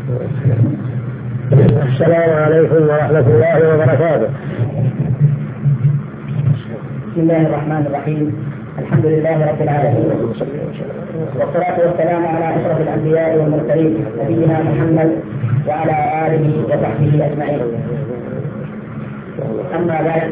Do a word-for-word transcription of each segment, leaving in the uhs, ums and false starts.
السلام عليكم ورحمة الله وبركاته. بسم الله الرحمن الرحيم. الحمد لله رب العالمين، والصلاة والسلام على أشرف الأنبياء والمرسلين نبينا محمد وعلى آله وصحبه أجمعين. أما بعد،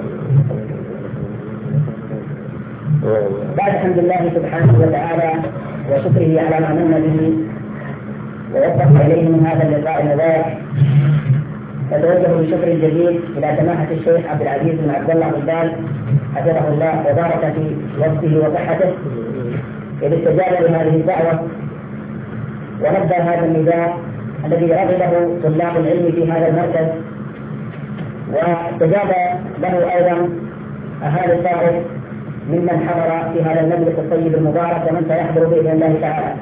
بعد حمد الله سبحانه وتعالى وشكره على ما من به ووفق إليه من هذا اللقاء المبارك، فتوجه بشكر جزيل إلى سماحة الشيخ عبد العزيز بن عبد الله البال حفظه الله وبارك في وقته وصحته، إذ استجاب لهذه الدعوة ولبى هذا النداء الذي رغبه طلاب العلم في هذا المركز، واستجاب له أيضا أهالي الطائف ممن حضر في هذا المجلس الطيب المبارك ومن سيحضر بإذن الله تعالى.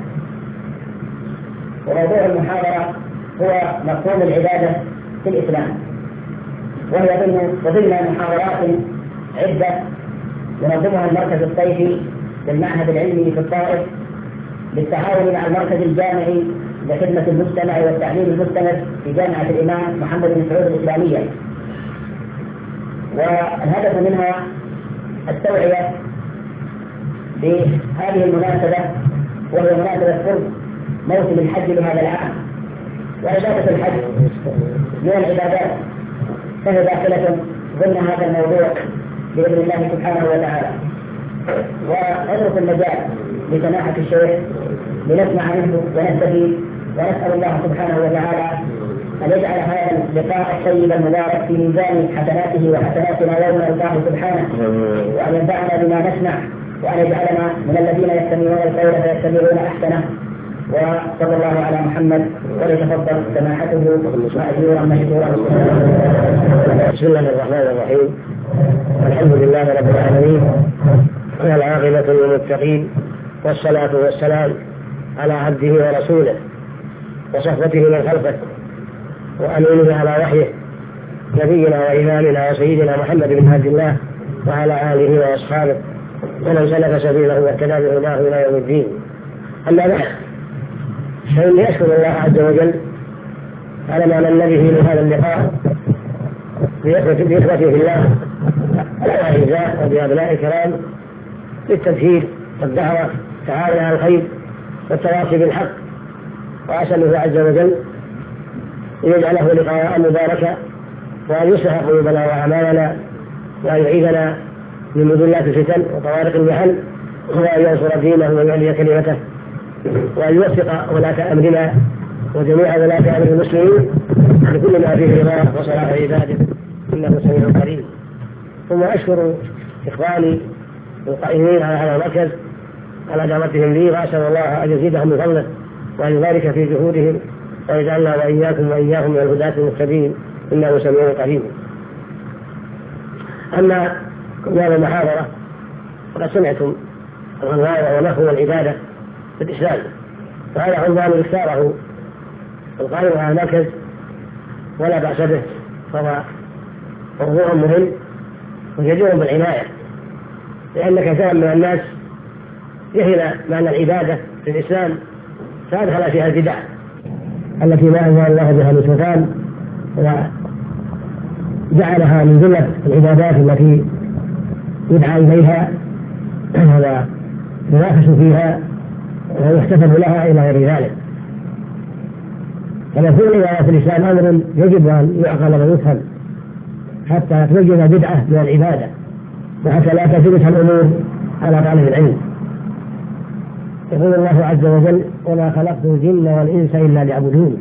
وموضوع المحاضرة هو مفهوم العبادة في الإسلام، وهي ضمن محاضرات عدة ينظمها المركز الطيفي للمعهد العلمي في الطائف بالتعاون مع المركز الجامعي لخدمة المجتمع والتعليم المستمر في جامعة الإمام محمد بن سعود الإسلامية. والهدف منها التوعية بهذه المناسبة، وهي مناسبة قرب موسم الحج لهذا العام. وعبادة الحج من العبادات فهي داخلة ضمن هذا الموضوع بإذن الله سبحانه وتعالى. وأترك المجال لسماحة الشيخ لنسمع منه ونستفيد، ونسأل الله سبحانه وتعالى أن يجعل هذا اللقاء الطيب المبارك في ميزان حسناته وحسناتنا يوم نلقاه سبحانه، وأن ينفعنا بما نسمع، وأن يجعلنا من الذين يستمعون القول فيتبعون أحسنه. وصلى الله على محمد، وليتفضل سماحته مأجورا مشكورا. بسم الله الرحمن الرحيم. الحمد لله رب العالمين، والعاقبة للمتقين، والصلاة والسلام على عبده ورسوله وصحبته من خلقه وأمينه على وحيه، نبينا وإمامنا وسيدنا محمد بن عبد الله وعلى آله وأصحابه ومن سلك سبيله واهتدى بهداه إلى يوم الدين. أما بعد، فإني أشكر الله عز وجل على ما من به من هذا اللقاء بإخوته في الله الأعزاء وبأبناء الكرام للتبشير والدعوة تعاون على الخير والتواصي بالحق. وأسأله عز وجل أن يجعله لقاء مباركا، وأن يصلح قلوبنا وأعمالنا، وأن يعيذنا من مذلات الفتن وطوارق المحن، وأن ينصر دينه ويعلي كلمته، وأن يوفق ولاة أمرنا وجميع ولاة أمر المسلمين لكل ما فيه رضاه وصلاح عباده، إنه سميع قريب. ثم أشكر إخواني القائمين على هذا المركز على دعوتهم لي، وأسأل الله أن يزيدهم من فضله وأن يبارك في جهودهم، ويجعلنا وإياكم وإياهم من الهداة المهتدين، إنه سميع قريب. أما عنوان المحاضرة فقد سمعتم العنوان ونحو العبادة في الإسلام، فهذا عنوان اختاره القائم على المركز ولا بأس به، فهو موضوع مهم وجدير بالعناية، لأن كثيرا من الناس جهل معنى العبادة في الإسلام فأدخل فيها البدع التي ما أنزل الله بها من سلطان، وجعلها من جملة العبادات التي يدعى إليها وينافس فيها ويحتسب لها إلى غير ذلك. فمفهوم العبادة في الإسلام أمر يجب أن يعقل ويفهم حتى توجد بدعة من العبادة، وحتى لا تثبت الأمور على طالب العلم. يقول الله عز وجل: وما خلقت الجن والإنس إلا ليعبدون.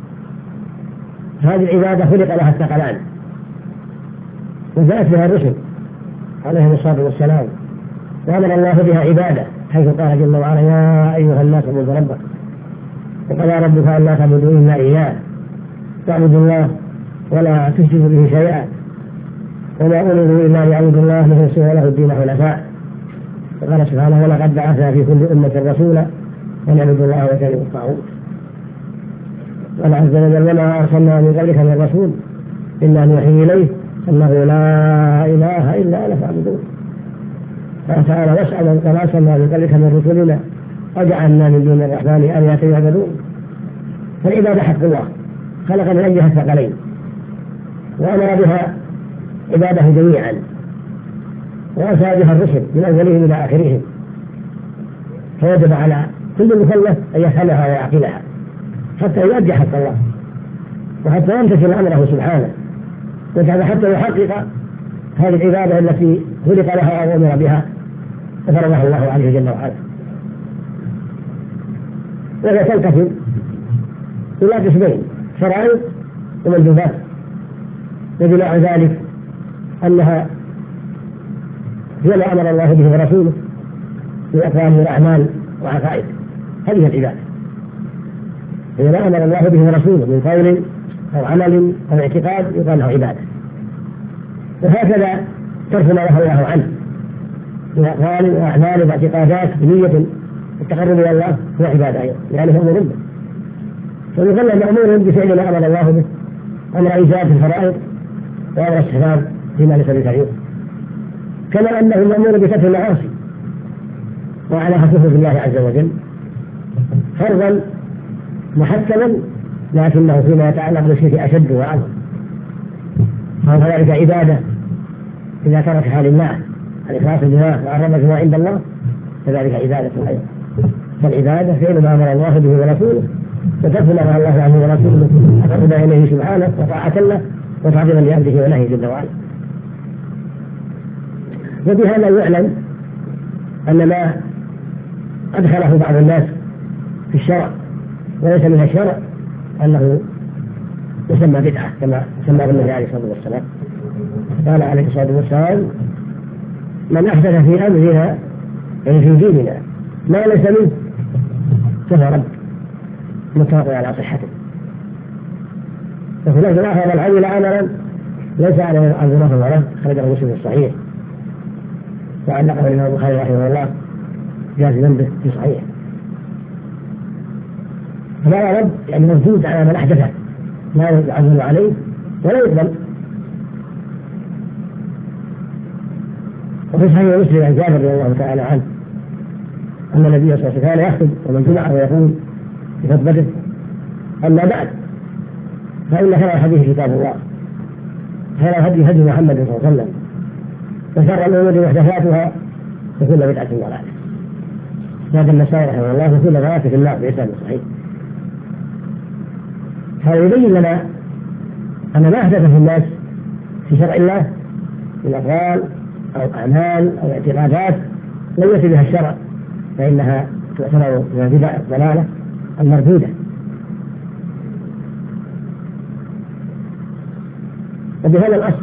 هذه العبادة خلق لها الثقلان، وجاءت بها الرسل عليهم الصلاة والسلام، وأمر الله بها عبادة، حيث قال جل وعلا: يا أيها الناس اعبدوا ربكم وقضى ربك ألا تعبدوا إلا إياه واعبدوا الله ولا تشركوا به شيئا وما أمروا إلا ليعبدوا الله مخلصين له الدين حنفاء. وقال سبحانه: ولقد بعثنا في كل أمة رسولا أن اعبدوا الله واجتنبوا الطاغوت. قال عز وجل: وما أرسلنا من قبلك من رسول إلا نوحي إليه أنه لا إله إلا أنا فاعبدون. قال تعالى: واسأل وما أرسلنا من قبلك من رسلنا أجعلنا من دون الرحمن آلهة يعبدون. فالعبادة حق الله خلق من أجلها الثقلين وأمر بها عباده جميعا وأرسل بها الرسل من أولهم إلى آخرهم، فوجب على كل مكلف أن يفهمها ويعقلها حتى يؤدي حق الله وحتى يمتثل أمره سبحانه حتى يحقق هذه العبادة التي خلق لها وأمر بها وفرضها الله عليه جل وعلا. وهي تنقسم إلى قسمين: فرائض ومندوبات. وبناء ذلك أنها هي ما أمر الله به ورسوله من أقوال والأعمال وعقائد، هذه العبادة هي ما أمر الله به ورسوله من قول أو عمل أو اعتقاد يقال له عبادة. وهكذا ترك ما نهى الله عنه من أقوال وأعمال واعتقادات بنية التقرب إلى الله هو عبادة أيضا، لأنه أمر به. فيظل مأمور بفعل ما أمر الله به، أمر إيجاد الفرائض وأمر استحباب فيما ليس بشريعة، كما أنه مأمور بترك المعاصي وعلى كفر بالله عز وجل فرضا محكما، لكنه فيما يتعلق بالشرك أشد وأعظم، فهو كذلك عبادة إذا تركها لله الإخلاص لله وعرض ما عند الله كذلك عبادة أيضا. فالعبادة فعل ما أمر الله به ورسوله وترك ما نهى الله عنه ورسوله أقرب إليه سبحانه وطاعة له وتعظيما لأمره ونهيه جل وعلا. وبهذا يعلم أن ما أدخله بعض الناس في الشرع وليس من الشرع أنه يسمى بدعة كما سماه النبي عليه الصلاة والسلام. قال عليه الصلاة والسلام: من أحدث في أمرنا يعني في ديننا ما ليس منه فهو رد، متفق على صحته. وفي لفظ آخر: من عمل عملا ليس عليه أمرنا فهو رد، خرجه مسلم الصحيح وعلقه الإمام البخاري رحمه الله جازما به في صحيح. فلا رد يعني مردود على من أحدثه لا يعزل عليه ولا يقبل. وفي صحيح مسلم عن جابر رضي الله تعالى عنه أن النبي صلى الله عليه وسلم كان يخطب ومن جمعه ويقول في خطبته: أما بعد فإن خير الحديث كتاب الله، خير الهدي هدي محمد صلى الله عليه وسلم، وشر الأمور محدثاتها وكل بدعة ضلالة. هذا النسائي رحمه الله وكل ضلالة في النار بإسناد صحيح. هذا يبين لنا أن ما أحدث في الناس في شرع الله من أقوال أو أعمال أو اعتقادات لم يأتي بها الشرع فإنها تعتبر من البدع الضلالة المردودة. وبهذا الأصل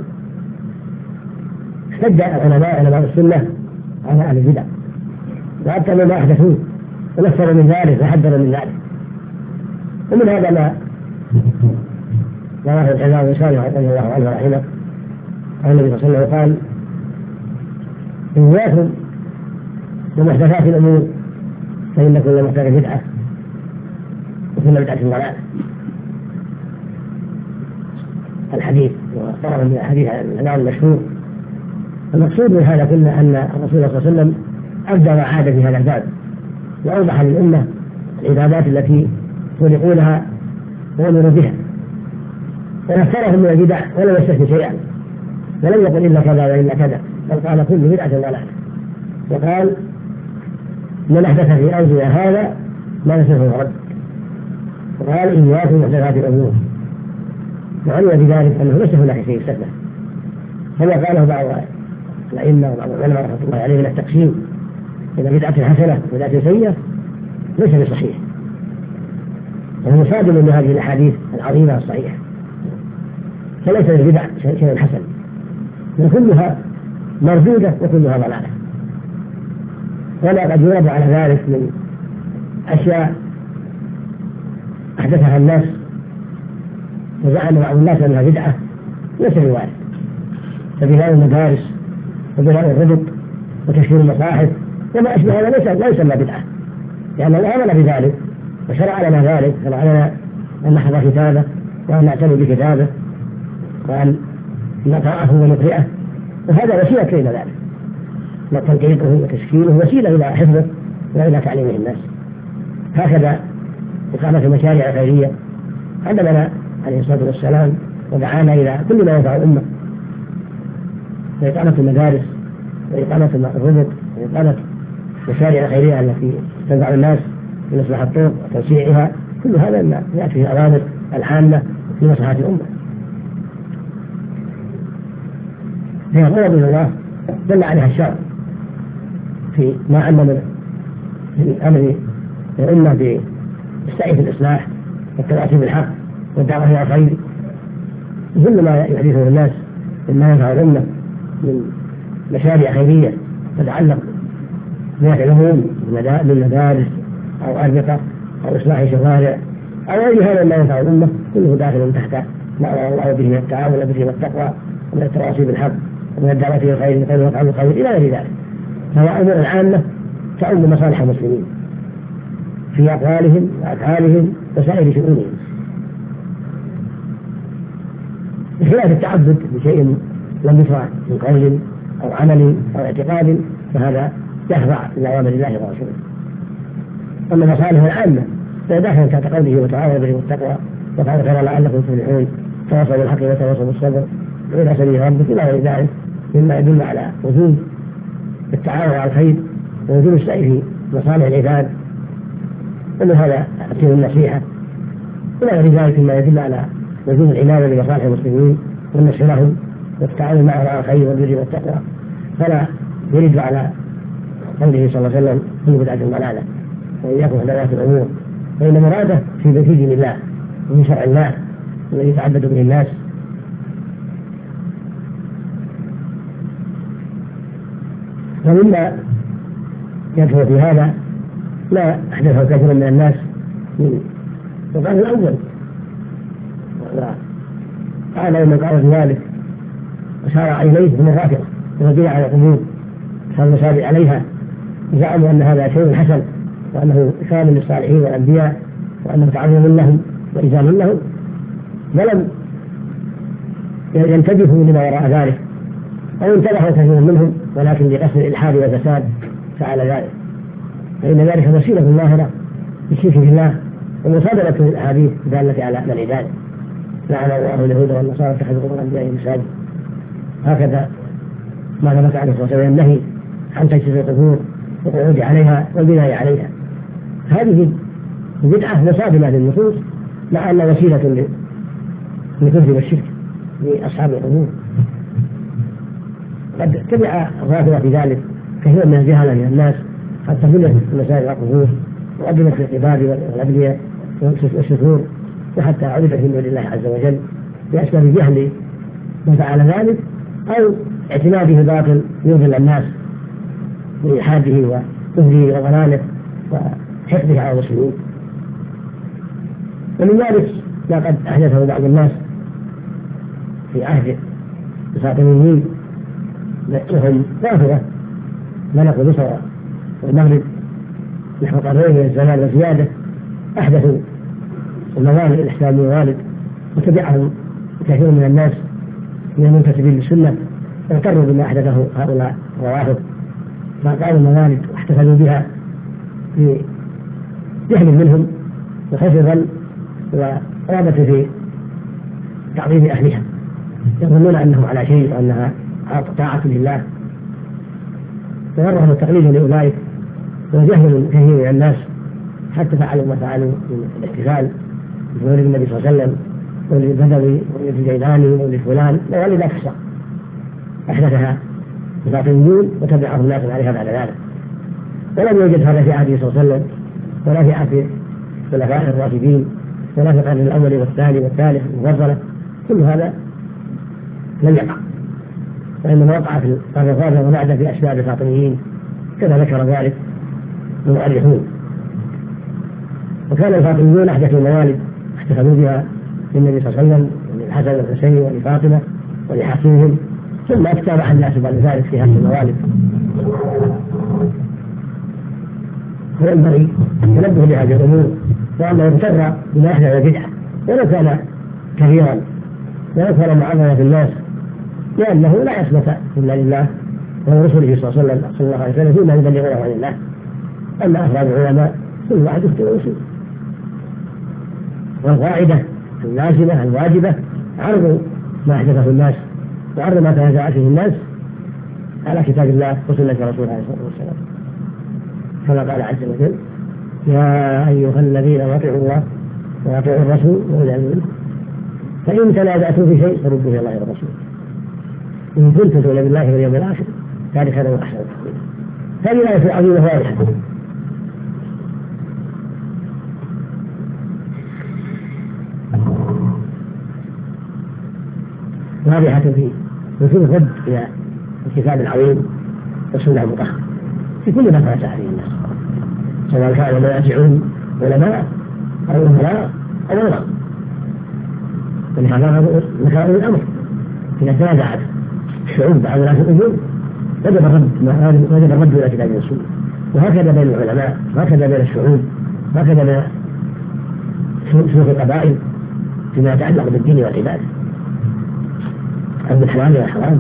احتج العلماء علماء السنة على أهل البدع وأبطلوا ما أحدثوه ونفروا من ذلك وحذروا من ذلك. ومن هذا ما رواه الإمام البخاري رضي الله عنه ورحمه عن النبي صلى الله عليه وسلم قال: إياكم ومحدثات الأمور فإن كل محدثة بدعة وكل بدعة ضلالة. الحديث وطبعا من الحديث الإمام المشهور. المقصود من هذا كله أن الرسول صلى الله عليه وسلم أبدى وعاد في هذا الباب وأوضح للأمة العبادات التي خلقوا لها وأمروا بها، ونفرهم من البدع ولم يستثني شيئا ولم يقل إلا كذا وإلا كذا، بل قال كل بدعة ضلالة. وقال: من أحدث في أمرنا هذا ما ليس فهو رد. وقال: إياكم محدثات الأمور. وعلم بذلك أنه ليس هناك شيء يستثنى، كما قاله بعض الأئمة وبعض العلماء رحمة الله عليه من التقسيم إلى بدعة حسنة وبدعة سيئة ليس بصحيح، وهو مصادم لهذه الأحاديث العظيمة الصحيحة. فليس البدع شيء حسن، بل كلها مردودة وكلها ضلالة. ولا قد يرد على ذلك من أشياء أحدثها الناس وزعم بعض الناس أنها بدعة ليس بوارد، فبناء المدارس وبناء الربط وتشهير المصاحف وما أشبه هذا ليس لا يسمى بدعة، لأن الله أمر بذلك وشرع لنا ذلك، شرع لنا أن نحفظ كتابه وأن نعتني بكتابه وأن نقرأه ونقرأه، وهذا وسيلة إلى ذلك، وتنقيته وتشكيله وسيلة إلى حفظه وإلى تعليمه الناس. هكذا إقامة المشاريع الخيرية علمنا عليه الصلاة والسلام ودعانا إلى كل ما ينفع الأمة، وإقامة المدارس وإقامة الربط وإقامة المشاريع الخيرية التي تنفع الناس في مصلحة الطرق وتوسيعها، كل هذا ما يأتي في الأوامر العامة في مصلحة الأمة. هي غضب من الله دل عليها الشرع في ما علم من أمر الأمة بالسعي في الإصلاح والتواصي بالحق والدعوة إلى الخير، كل ما يحدثه الناس مما ينفع الأمة من مشاريع خيرية تتعلق بنفع العموم من مدارس أو أربطة أو إصلاح شوارع أو أي هذا ما ينفع الأمة، كله داخل تحت ما أمر الله به من التعاون والبر والتقوى ومن التواصي بالحق ومن الدعوة إلى الخير ومن الوفاء بالخير إلى غير ذلك. فهو أمور عامة تعم مصالح المسلمين في أقوالهم وأفعالهم وسائر شؤونهم، بخلاف التعبد بشيء لم يشرع من قول أو عمل أو اعتقاد، فهذا يخضع لأوامر الله ورسوله. أما المصالح العامة فداخل تحت قوله وتعاونوا بالبر والتقوى وفعلوا الخير لعلكم تفلحون، تواصوا بالحق وتواصوا بالصبر وإلى سبيل ربك إلى غير ذلك مما يدل على وجود التعاون على الخير ووجود السعي في مصالح العباد، ومن هذا تأتي النصيحة إلى غير ذلك مما يدل على وجود العناية لمصالح المسلمين والنصر لهم والتعاون معهم على الخير والبر والتقوى. فلا يرد على قوله صلى الله عليه وسلم كل بدعة ضلالة وإياكم محدثات الأمور، فإن مراده في دين الله وفي شرع الله الذي يتعبد به الناس. ومما يدخل في هذا ما أحدثه كثير من الناس من القرن الأول، وقال من قال ذلك وشارع إليه من الرافضة ووجد على القبور صار المسابع عليها، زعموا أن هذا شيء حسن وأنه إكرام للصالحين والأنبياء وأنه تعظيم لهم وإجلال لهم، ولم ينتبهوا لما وراء ذلك أو انتبهوا كثير منهم، ولكن بقصد الإلحاد والفساد فعل ذلك، فإن ذلك وسيلة ظاهرة للشرك بالله ومصادرة الأحاديث الدالة على منع ذلك. لعن الله اليهود والنصارى اتخذوا قبور أنبيائهم مساجد، هكذا ما ثبت عليه الصلاة والسلام النهي عن تجسيس القبور والقعود عليها والبناء عليها. هذه بدعة مصادمة للنصوص مع أن وسيلة للكفر والشرك لأصحاب القبور. قد تبع الرافضة في ذلك كثير من الجهلة من الناس، حتى بنيت المساجد والقبور وقدمت في القباب والأبنية والشثور، وحتى عرفت من دون الله عز وجل بأسباب جهل من فعل ذلك أو اعتماده باطل يضل الناس بإلحاده وكفره وضلاله وحقده على المسلمين. ومن ذلك ما قد أحدثه بعض الناس في عهد الفاطميين وهم رافضة ملكوا مصر والمغرب نحو قرنين من الزمان وزيادة، أحدثوا الموالد الإسلامية والد وتبعهم كثير من الناس من المنتسبين للسنة اغتروا بما أحدثه هؤلاء الروافض، فقالوا الموالد واحتفلوا بها بجهل منهم وخوف الظن ورغبة في تعظيم أهلها، يظنون أنهم على شيء وأنها طاعة لله، فغرهم التقليد لأولئك وجهل من كثير من الناس حتى فعلوا ما فعلوا من الاحتفال بمولد النبي صلى الله عليه وسلم، مولد البدوي، مولد الجيلاني، مولد فلان، مولد أكثر أحدثها الفاطميون وتبعهم الناس عليها بعد ذلك. ولم يوجد هذا في عهده صلى الله عليه وسلم ولا في عهد الخلفاء الراشدين ولا في القرن الأول والثاني والثالث المفضلة، كل هذا لم يقع، وإنما وقع في القرن الرابع وبعد في أسباب الفاطميين كما ذكر ذلك المؤرخون. وكان الفاطميون أحدثوا الموالد احتفلوا بها للنبي صلى الله عليه وسلم وللحسن والحسين ولفاطمة ولحفيدهم، ثم افتتح الناس بعد ذلك في هذه الموالد. فينبغي التنبه لهذه الأمور وأنه يغتر بما أحدث بدعة ولو كان كثيرا ولو كان معظما في الناس، لأنه لا يثبت إلا لله ورسوله صلى الله عليه وسلم فيما يبلغونه عن الله. أما أفراد العلماء كل واحد يخطئ ويصيب، والقاعدة اللازمة الواجبة عرض ما أحدثه الناس وعرض ما تنازع فيه الناس على كتاب الله وسنة رسوله عليه الصلاة والسلام، كما قال عز وجل: يا أيها الذين أطيعوا الله وأطيعوا الرسول وأولي الأمر منكم فإن تنازعتم في شيء فردوه إلى الله والرسول إن كنتم تؤمنون بالله واليوم الآخر ذلك خير وأحسن تأويلا. هذه الآية العظيمة واضحة واضحة في وجود الرد إلى الكتاب العظيم والسنة المطهرة في كل ما تنازع فيه الناس، سواء كانوا منازعون علماء أو أمراء أو أمراء. ولهذا ذكر الأمر إذا تنازعت الشعوب بعد ناس الأمور وجب الرد وجب الرد إلى كتاب السنة، وهكذا بين العلماء وهكذا بين الشعوب وهكذا بين شيوخ القبائل فيما يتعلق بالدين والعبادة أو بالحلال والحرام.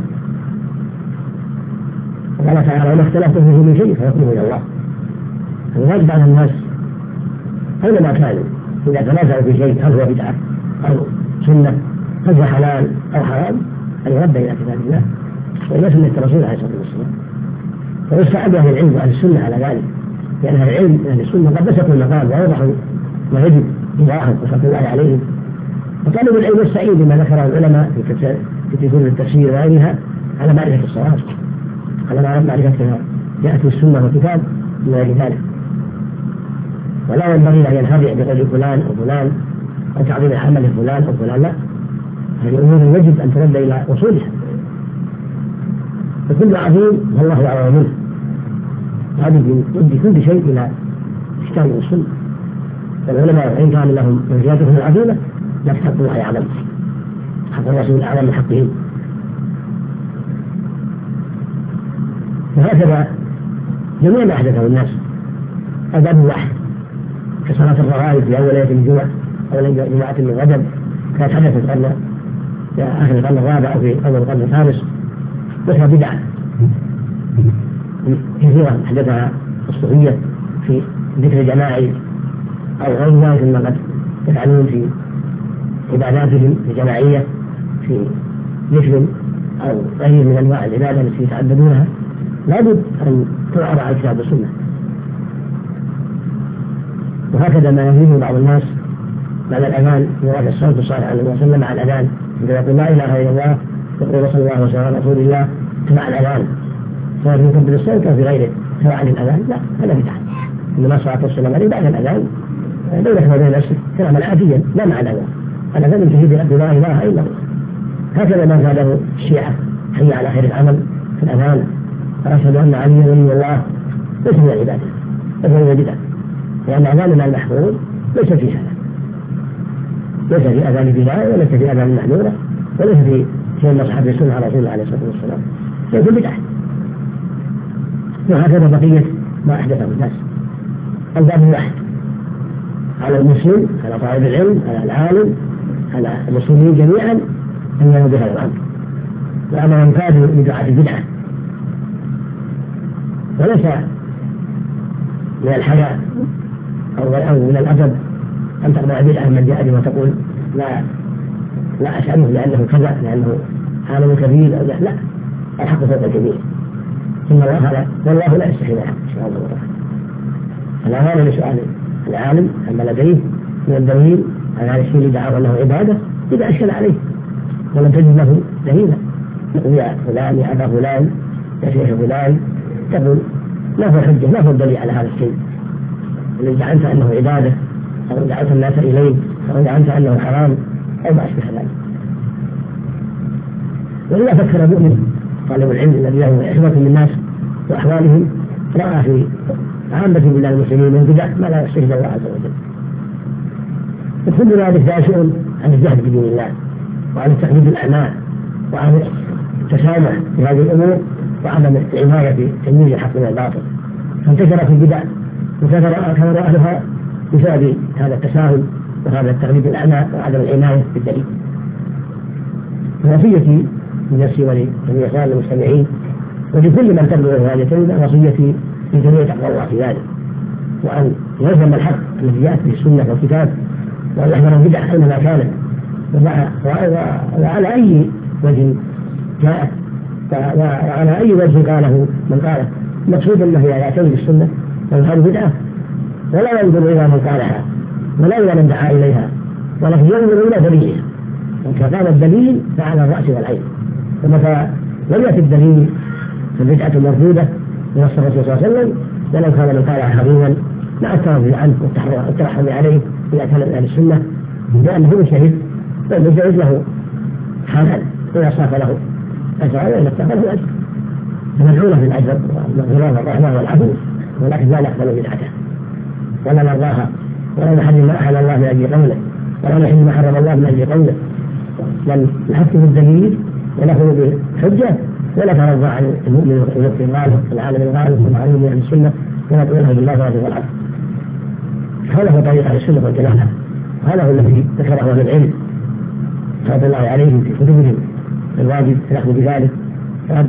وقال تعالى: وما اختلفتم فيه من شيء فحكمه إلى الله. فالواجب على الناس أينما كانوا إذا تنازعوا في شيء هل هو بدعة أو سنة هل هو حلال أو حرام أن يرد إلى كتاب الله وإلى سنة الرسول عليه الصلاة والسلام. ويستحب أهل العلم وأهل السنة على ذلك، لأن أهل العلم وأهل السنة قد بسطوا المقام ووضحوا ما يجب إيضاحه وصلى الله عليهم. وطالب العلم يستعين بما ذكره العلماء في كتب التفسير وغيرها على معرفة الصواب، على معرفة جاءت السنة والكتاب من غير ذلك. ولا ينبغي أن ينخدع بقول فلان أو فلان أو تعظيم عمل فلان أو فلان، لا، هذه أمور يجب أن ترد إلى أصولها. فكل عظيم والله أعلم منه، هذه يدي كل شيء إلى كتاب والسنة. والعلماء وإن كان لهم منزلتهم العظيمة لكن حق الله أعلم، حق الرسول أعلم من حقهم. وهكذا جميع ما أحدثه الناس الباب واحد كصلاة الرغائب في أول ليلة الجمعة أو جمعة من غدر كانت حدثت قبل آخر القرن الرابع أو في أول القرن الخامس، مثل بدعة كثيرة أحدثها الصوفية في ذكر جماعي أو غير ذلك مما قد يفعلون في عباداتهم الجماعية في ذكر أو غير من أنواع العبادة التي يتعبدونها، لابد أن تعرض على الكتاب والسنة. وهكذا ما يفعله بعض الناس بعد الأذان يراد الصوت الصالح عليه وسلم مع الأذان عندما يقول لا إله إلا الله يقول صلى الله وسلم على رسول الله مع الأذان، سواء في قبل الصوت أو في غيره سواء عن الأذان، لا، هذا بدعة. إنما الصلاة والسلام عليه بعد الأذان بينك وبين نفسك كلاما عاديا لا مع الأذان. الأذان ينتهي بأن لا إله إلا الله. هكذا ما زاده الشيعة حي على خير العمل في الأذان وأشهد أن عليا ولي الله ليس من العبادة، ليس من البدع، لأن أذاننا المحفوظ ليس في هذا، ليس في أذان بناء وليس في أذان محمولة وليس في شيء من أصحاب السنة على رسول الله عليه الصلاة والسلام، ليس بدعة. وهكذا بقية ما أحدثه الناس. الباب واحد على المسلم، على طالب العلم، على العالم، على المسلمين جميعا أن ينظروا بهذا الأمر، وأما من كانوا بدعة البدعة وليس من الحياء أو من الأدب أن تقبل بدعة من جاء بما تقول لا لا أسأله لأنه كذا لأنه عالم كبير أو لا، الحق فوق الجميع، إن الله لا والله لا يستحي الحق إن شاء الله تعالى. الأمانة لسؤال العالم أما لديه من الدليل على الشيء اللي دعاه أنه عبادة إذا أشكل عليه ولم تجد له دليلا، يا فلان يا أبا فلان يا شيخ فلان، تقول ما هو حجة ما هو الدليل على هذا الشيء اللي زعمت أنه عبادة أو دعوت الناس إليه أو زعمت أنه حرام أو ما أشبه ذلك. وإذا فكر المؤمن طالب العلم الذي له إحباط من الناس وأحوالهم رأى في عامة بلاد المسلمين من بدع ما لا يستجد الله عز وجل. وكل ذلك دافع عن الجهد بدين الله وعن التقليد الأعمال وعن التسامح في هذه الأمور وعدم العناية بتمييز الحق من الباطل، فانتشرت البدع وكثر أهلها بسبب هذا التساهل وهذا التقليد الأعمى وعدم العناية بالدليل. وصيتي لنفسي ولجميع إخواننا المستمعين ولكل من تبلغ هذه الكلمة وصيتي لجميع تقوى الله في ذلك، وأن يلزم الحق الذي جاءت به السنة والكتاب وأن يحذر البدع أينما كانت وعلى أي وجه جاء وعلى أي وجه قاله من قاله. المقصود أنه يعتمد بالسنة وهذه بدعة، ولا ينظر إلى من قالها ولا إلى من دعا إليها، ولكن ينظر إلى دليلها. وإذا كان الدليل فعلى الرأس والعين، فمتى لم يأتي الدليل فالبدعة مردودة من الرسول صلى الله عليه وسلم، ولو كان من قالها حريما مع الترضي عنه والترحم عليه إذا كان من أهل السنة، لأنه مجتهد فالمجتهد له حالا إذا صاف له أجر وإذا اتخذه أجر، فمدعونا في الأجر والغفران والرحمة والعفو، ولكن لا نقبل بدعته ولا نرضاها ولا نحرم ما أحل الله من أجل قوله ولا نحرم ما حرم الله من أجل قوله، بل نحكم الدليل ونأخذ بالحجة ولا ترضى عن المؤمن والمسلم الغالب العالم الغالب والمعلوم من أهل السنة ونقولها بالله والعفو. هذا هو طريق أهل السنة والجماعة، وهذا هو الذي ذكره أهل العلم رضي الله عليهم في كتبهم الواجب الأخذ بذلك. وقد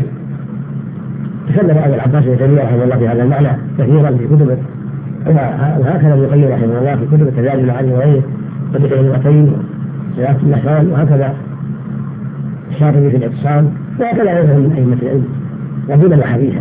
تكلم أبو العباس بن تيمية رحمه الله في هذا المعنى كثيرا في كتبه، وهكذا ابن القيم رحمه الله في كتب التزاد المعاني وغيره وبدع الوتين وزيادة الأحوال، وهكذا الشاطبي في الاعتصام، وهكذا غيرهم من أئمة العلم قديما وحديثا.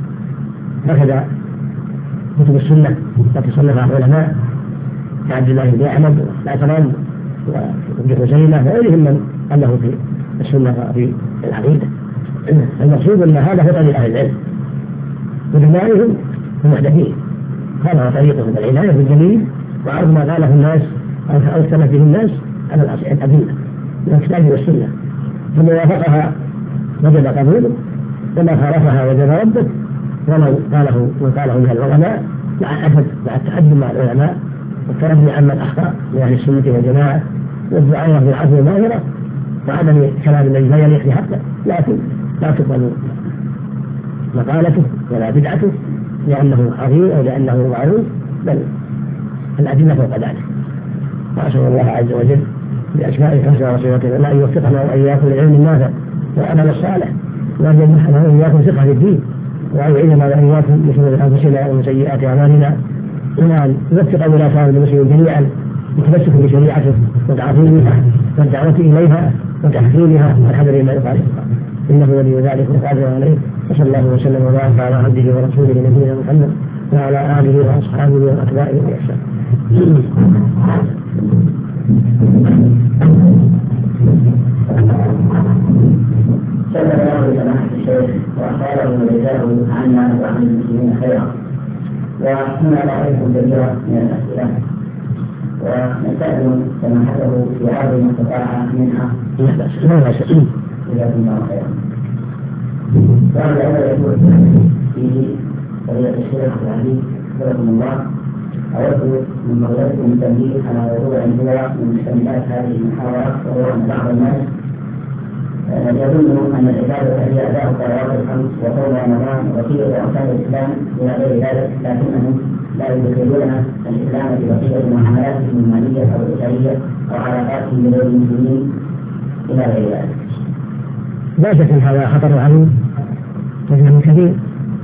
هكذا كتب السنة التي صنفها العلماء كعبد الله بن أحمد والأعترام وابن خزيمة وغيرهم من أنه في السنة في العقيدة. المقصود أن هذا هو طريق أهل العلم وجماعهم المحدثين، هذا هو طريقهم العناية بالدليل وعرض ما قاله الناس أو اختلف به الناس على الأدلة من الكتاب والسنة، فمن وافقها وجب قبوله وما خالفها وجب رده، ولو قاله من قاله من العلماء مع أدب مع التأدب مع العلماء والتربي عمن أخطأ من أهل السنة والجماعة والدعاية بالعفو والمغفرة وعدم كلام الذي لا يليق بحقه، لكن لا تقبل مقالته ولا بدعته لأنه عظيم أو لأنه معروف، بل الأدلة فوق ذلك. وأسأل الله عز وجل بأسمائه الحسنى وصفاته أن يوفقنا وإياكم للعلم النافع والعمل الصالح، وأن يمنحنا وإياكم ثقة في الدين، وأن يعيننا وإياكم من شرور أنفسنا ومن سيئات أعمالنا، وأن يوفق ولاة المسلمين جميعا للتمسك بشريعته وتعظيمها والدعوة إليها وتحكيمها والحذر مما يقال، إنه ولي ذلك والقادر عليه. وصلى الله وسلم وبارك على عبده ورسوله نبينا محمد وعلى آله وأصحابه وأتباعه بإحسان. شكر الله لسماحة الشيخ وأخبره وجزاه عنا وعن المسلمين خيرا. وهنا لديكم كثيرا من الأسئلة ونستأذن سماحته في عرض ما استطاع منها. جزاكم الله خيرا. وهذا الأول يقول فيه فضيلة الشيخ العزيز حفظكم الله، أود من فضيلتكم التنبيه على موضوع هو من مستندات هذه المحاضرة، وهو أن بعض الناس يظن أن العبادة هي أداء الصلوات الخمس وصوم رمضان وبقية أركان الإسلام إلى غير ذلك، لكنهم لا يدخلون الإسلام في بقية معاملاتهم المالية أو الأسرية أو علاقاتهم بغير المسلمين إلى غير ذلك. لا شك أن هذا خطر عظيم وجهل كبير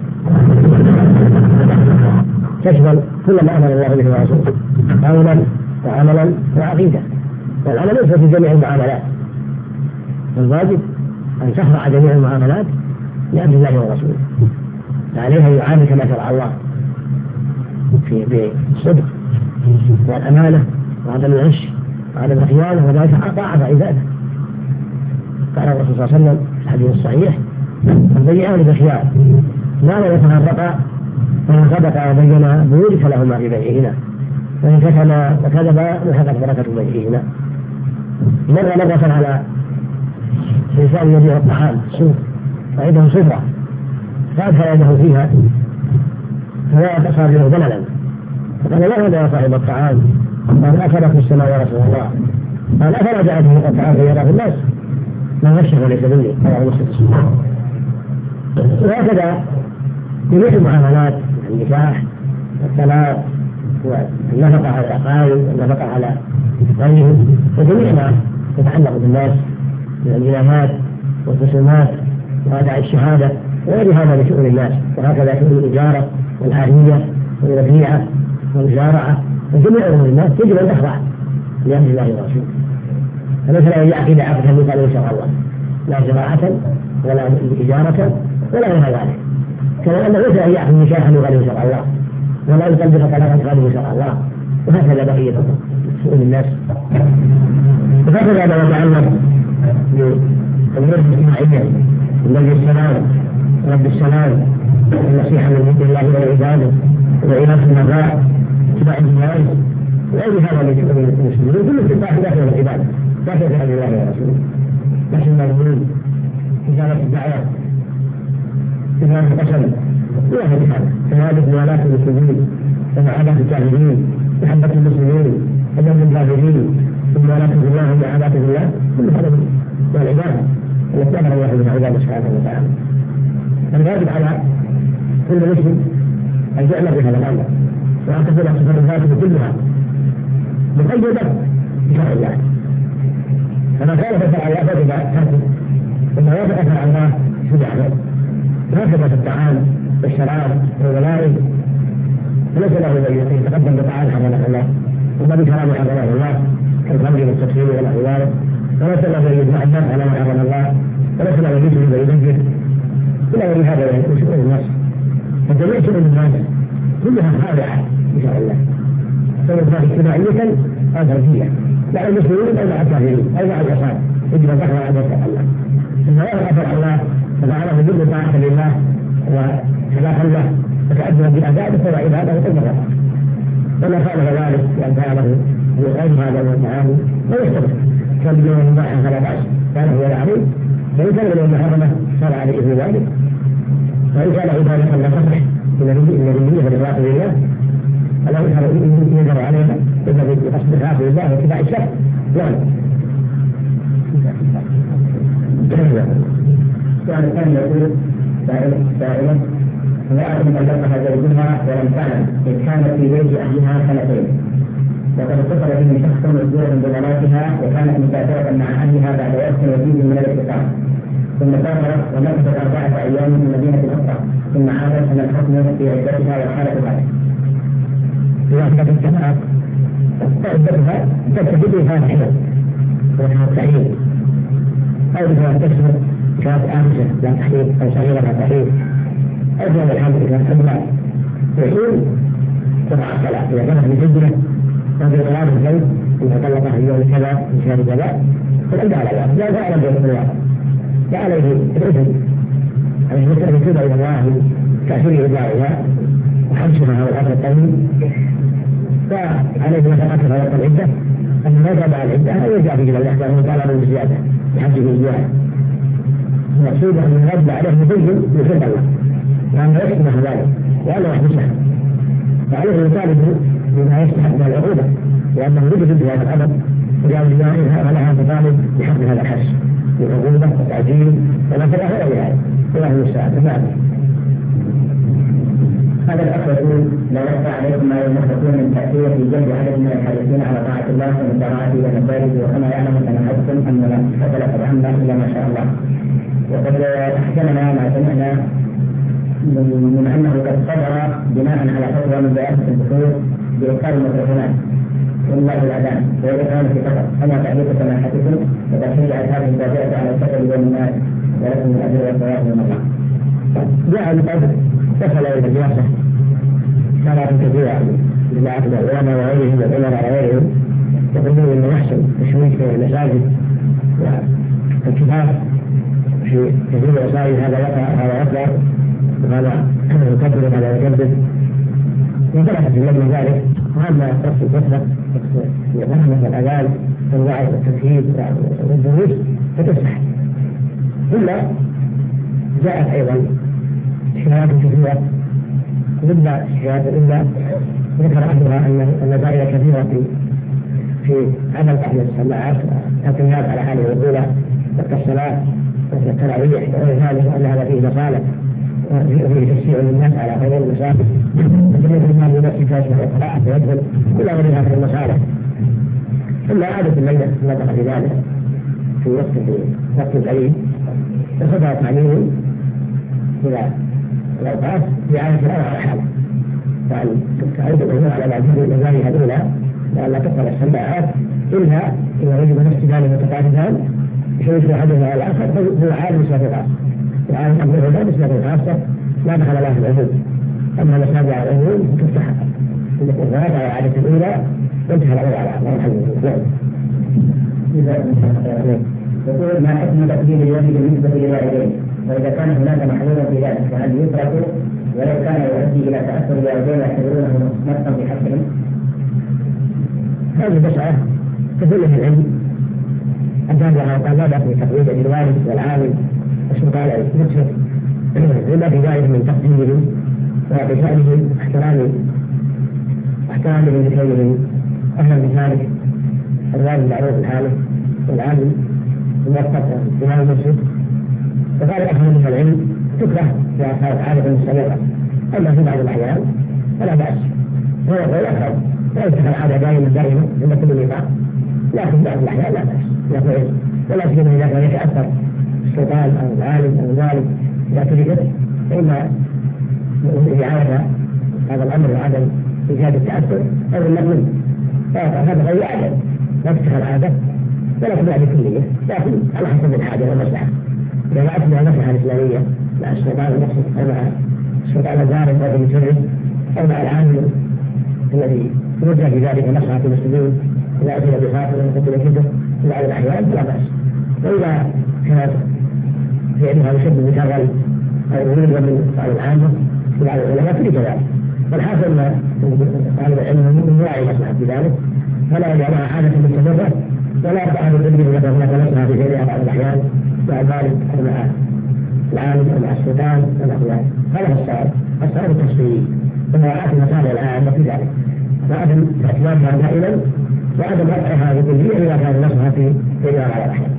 تشمل كل ما أمر الله به ورسوله قولا وعملا وعقيدة، والعمل ليس في جميع المعاملات، والواجب أن تخضع جميع المعاملات لأمر الله ورسوله، فعليها يعامل كما شرع الله في بالصدق والأمانة وعدم الغش وعدم الخيانة، وذلك طاعة عبادة. قال الرسول صلى الله عليه وسلم في الحديث الصحيح: البيعان بالخيار ما لا يتفرقا، فمن صدق وبين بورك لهما في بيعهما، وإن كتما وكذبا محقت بركة بيعهما. مرة مرة على إنسان يبيع الطعام سوق وعنده سفرة فأدخل يده فيها فصار له بللا، فقال: لا هذا يا صاحب الطعام، قال: أكلك في السماء يا رسول الله. قال: أفلا جعلته الطعام فيراه الناس؟ ما غشه ليس مني. رواه مسلم. وهكذا جميع المعاملات، النكاح والطلاق والنفقة على الأقارب والنفقة على غيرهم وجميع ما يتعلق بالناس من الجنايات والخصومات وأداء الشهادة وغير هذا من شؤون الناس، وهكذا شؤون الإجارة والعارية والبيعة والمزارعة وجميع أمور الناس يجب أن تخضع لأمر الله ورسوله. فمثلا أن يعقد عقدا مثلا إن شاء الله لا زراعة ولا إجارة ولا غير ذلك، كما أنه ليس أن يعقد نكاحا لغير إن شاء الله ولا يطلق طلاقا غير إن شاء الله، وهكذا بقية شؤون الناس. وهكذا ما يتعلق بالأمور الاجتماعية النبي السلام رب السلام النصيحة من عند الله والعباد وإناث النباء اتباع الناس وغير هذا من شؤون المسلمين كل اتباع داخل العبادة داخل عن الله ورسوله، نحن المؤمنين إزالة الدعوة إزالة القسم ولا هذا كذلك موالاة المسلمين ومعاداة الكافرين محبة المسلمين وذم الكافرين وموالاة الله ومعاداة الله كل هذا من العبادة التي أمر الله بها عباده سبحانه وتعالى. الواجب على كل مسلم أن يعمل بهذا الأمر وأن تكون تصرفاته كلها مقيدة بشرع الله، فما كان فشرع الله فجب تركه وما وافق شرع الله شجع له، وهكذا في الطعام والشراب والغلائل فليس له ان يتقدم بطعام حرمه الله وما بكلام حرمه الله كالخمر والتدخين ونحو ذلك، وليس له ان يدفع الناس على ما حرم الله، وليس له ان يجلد ويبجل الى غير هذا من شؤون الناس. فجميع شؤون الناس كلها خاضعه بشرع الله سواء كانت اجتماعيه او فرديه مع المسلمين او مع الكافرين او مع العصاه يجب ان تحرم على شرع الله. ثم يرى شرع الله فجعله كل طاعه لله وخلاف له وتأدب بأداء سواء عباده وقدر ولا خالف ذلك بأن فعله بغير هذا من الطعام لا يستطيع كان بدون مباحا فلا بأس كان هو العظيم، فإن كان بدون محرمة صار عليه في ذلك، وإن كان عبادة لا تصح إن النبي بالراحة لله فلا يجر عليها إلا بقصد الراحة لله واتباع الشرع. نعم. السؤال الثاني يقول سائلة امرأة طلقها زوجها ولم تعلم إذ كانت في بيت أهلها سنتين، وقد اتصل به شخص مسجورا ببناتها وكانت مسافرة مع أهلها بعد وقت يزيد من الاتصال، ثم سافرت ومكثت أربعة أيام في مدينة أخرى ثم عادت من الحكم في عدتها وحالة ذلك. إذا كانت الجماعة عدتها تكتفي بها حيل وهي التعيين أو بها تكسر كانت آمسة لا تحريم أو صغيرة لا تحريم أو بها الحمد لله حملان يحول تبع الصلاة إذا كانت بسجنة أو في غراب الزوج إذا طلقها في يوم كذا من شهر كذا فالعند على ذلك لا تعلم بين الواحد لا عليه الإثم أن يترك كذا إلى الله تأثير إبداعها وحبسها هذا الأمر الطويل، فعليه يتقاتل هذا العدة أن ما تابع العدة أو يرجع في جبل الأحداث وطالب بالزيادة بحبسه إياها. المقصود أن يرد عليه مبين يحب الله لأنه يسمح ذلك وألا يحبسها، فعليه يطالب بما يستحق من العقوبة لأنه يجب في هذا الأمر وقال لها ولها تطالب بحق هذا الحبس بالعقوبة والتعزيز ولا تبع غير ذلك ولا هو الساعة. نعم. هذا الأخ يقول لا يخفى عليكم ما يمسكون من تأثير في جلب عدد من الحديثين على طاعة الله ومتابعته ومساجده، وكما يعلم أن حدث أن لا فتلة العامة إلا ما شاء الله. وقد أحسننا ما سمعنا من أنه قد صدر بناء على فتوى من رئاسة البحوث بإنكار الميكروفونات والله الأذان وإذا كان في خطر، أما تعليق سماحتكم وتشريع هذه الدافعة على السفر والناس ولكم من أجل والثواب من الله. جاء الأب دخل إلى الدراسة صلاة كثيرة لبعض العلماء وغيرهم والعلماء وغيرهم يقولون أنه يحسن تشويش في المساجد والكتاب في كثير الوسائل هذا يقع هذا يقع وهذا يكبر وهذا يكبر وانطلقت في من ذلك، وهذا يخص الفترة يفهم الأذان والوعي والتركيز والدروس فتصح. ثم جاءت أيضا شهادات كثيرة ضد شهادات إلا ذكر أحدها أن النتائج كثيرة في في عمل أهل السماعات والتقنيات على حال الأولى والتصالات والتراويح وغير ذلك، وأن هذا فيه مصالح وفيه تشجيع للناس على خير المساجد وتريد المال بنفسه فيشبه القراءة ويدخل إلى غير هذه المصالح. ثم عادت الليلة نطق في ذلك في وقت في وقت قليل وصدر تعليم إلى الأوقات بإعادة الأمر على حاله، فعن تعود الأمور على بعض المزايا الأولى لأن لا تقبل السماعات إلا إذا وجد نفسان متقاربان يشوف أحدهما على الآخر فهو عالم نسبة خاصة، وعالم أمره نسبة خاصة لا دخل لها في العموم. أما مسابع العموم تفتح الإخوات على العادة الأولى وانتهى الأمر على الحمد لله. يقول ما حكم تقديم الواجب بالنسبة للوالدين، وإذا كان هناك محظور في ذلك فهل يترك ولو كان يؤدي إلى تأثر الوالدين يعتبرونه نقصا في حقهم؟ هذه مسألة تدل في العلم أنها قال لا بأس بتقليد الوالد والعالم والسلطان نفسه لما في ذلك من تقديمهم وبشأنهم واحترام واحترامهم لكونهم أهلا بذلك. الوالد معروف الحالة والعالم موفق إمام المسجد، وقال أهل من العلم تكره إذا صارت عادة مستمرة، أما في بعض الأحيان فلا بأس، هو يقول أكثر لا يتخذ العادة دائما دائما عند كل لقاء، لكن بعض الأحيان لا بأس يقول، ولا سيما إذا كان يتأثر السلطان أو العالم أو الوالد إذا تركت فإما رعاية هذا الأمر وعدم إيجاد التأثر أو النقل هذا غير عادة لا تتخذ عادة ولا تبع بكلية، لكن على حسب الحاجة والمصلحة. إذا رأت بها المصلحة الإسلامية مع السلطان النفسي أو مع السلطان الضارب أو المجرد أو مع العامل الذي يوجه في ذلك مصلحة المسلمين إذا أتي بخاطر وقتل كده في بعض الأحيان فلا بأس. وإذا كانت فعلها يشد بشغل أو يريد من بعض العامة في بعض العلماء في كذلك، والحاصل أن طالب العلم من يراعي مصلحة بذلك فلا يجعلها عادة مستمرة، ولا يبقى هذا التدبير إذا كان هناك في غيرها بعض الأحيان مع الوالد أو مع العالم أو مع السلطان أو نحو ذلك. هذا هو الصواب، الصواب التفصيلي ومراعاة المصالح العامة في ذلك، وعدم اعتمادها دائما وعدم رفعها بكلية إذا كان نصها في غيرها بعض الأحيان.